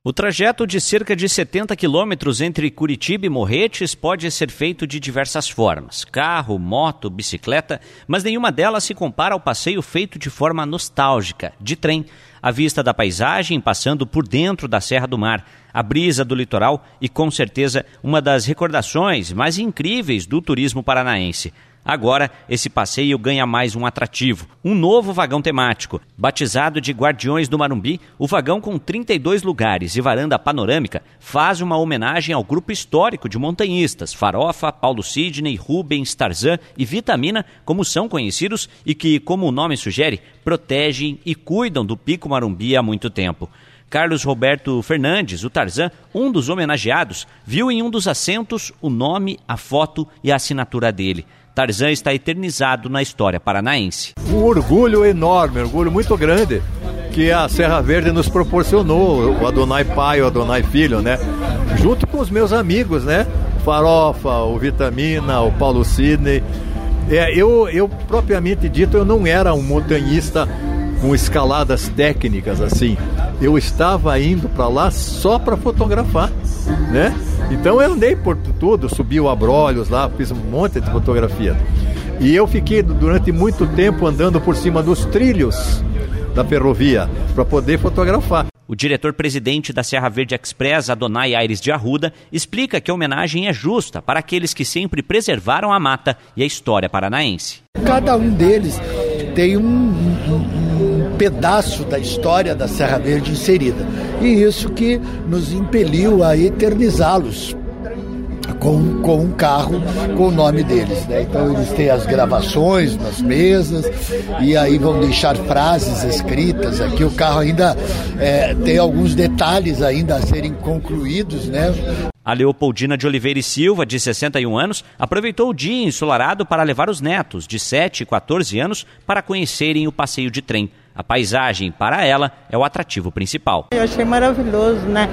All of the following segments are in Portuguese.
O trajeto de cerca de 70 quilômetros entre Curitiba e Morretes pode ser feito de diversas formas: carro, moto, bicicleta, mas nenhuma delas se compara ao passeio feito de forma nostálgica, de trem. A vista da paisagem passando por dentro da Serra do Mar, a brisa do litoral e, com certeza, uma das recordações mais incríveis do turismo paranaense. Agora, esse passeio ganha mais um atrativo, um novo vagão temático. Batizado de Guardiões do Marumbi, o vagão com 32 lugares e varanda panorâmica faz uma homenagem ao grupo histórico de montanhistas Farofa, Paulo Sidney, Rubens, Tarzan e Vitamina, como são conhecidos e que, como o nome sugere, protegem e cuidam do Pico Marumbi há muito tempo. Carlos Roberto Fernandes, o Tarzan, um dos homenageados, viu em um dos assentos o nome, a foto e a assinatura dele. Tarzan está eternizado na história paranaense. Um orgulho enorme, um orgulho muito grande que a Serra Verde nos proporcionou, o Adonai pai, o Adonai filho, né? Junto com os meus amigos, né? Farofa, o Vitamina, o Paulo Sidney. Eu propriamente dito, eu não era um montanhista com escaladas técnicas assim. Eu estava indo para lá só para fotografar, né? Então eu andei por tudo, subi o Abrolhos lá, fiz um monte de fotografia. E eu fiquei durante muito tempo andando por cima dos trilhos da ferrovia para poder fotografar. O diretor-presidente da Serra Verde Express, Adonai Aires de Arruda, explica que a homenagem é justa para aqueles que sempre preservaram a mata e a história paranaense. Cada um deles tem um pedaço da história da Serra Verde inserida. E isso que nos impeliu a eternizá-los com um carro com o nome deles, né? Então eles têm as gravações nas mesas e aí vão deixar frases escritas aqui. O carro ainda tem alguns detalhes ainda a serem concluídos, né? A Leopoldina de Oliveira e Silva, de 61 anos, aproveitou o dia ensolarado para levar os netos, de 7 e 14 anos, para conhecerem o passeio de trem. A paisagem, para ela, é o atrativo principal. Eu achei maravilhoso, né?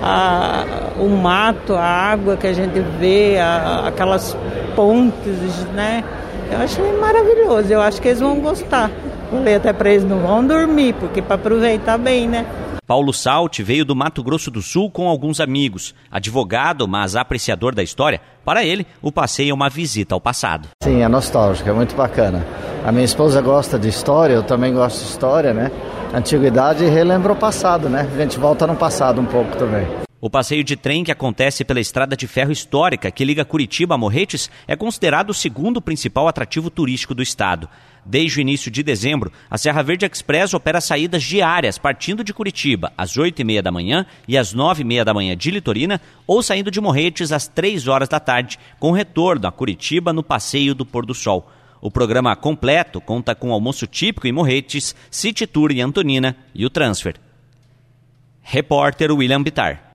O mato, a água que a gente vê, aquelas pontes, né? Eu achei maravilhoso, eu acho que eles vão gostar. Falei até para eles, não vão dormir, porque para aproveitar bem, né? Paulo Salti veio do Mato Grosso do Sul com alguns amigos. Advogado, mas apreciador da história, para ele, o passeio é uma visita ao passado. Sim, é nostálgico, é muito bacana. A minha esposa gosta de história, eu também gosto de história, né? Antiguidade relembra o passado, né? A gente volta no passado um pouco também. O passeio de trem, que acontece pela estrada de ferro histórica que liga Curitiba a Morretes, é considerado o segundo principal atrativo turístico do estado. Desde o início de dezembro, a Serra Verde Express opera saídas diárias partindo de Curitiba às 8h30 da manhã e às 9h30 da manhã de Litorina, ou saindo de Morretes às 3 horas da tarde, com retorno a Curitiba no Passeio do Pôr do Sol. O programa completo conta com almoço típico em Morretes, City Tour em Antonina e o transfer. Repórter William Bittar.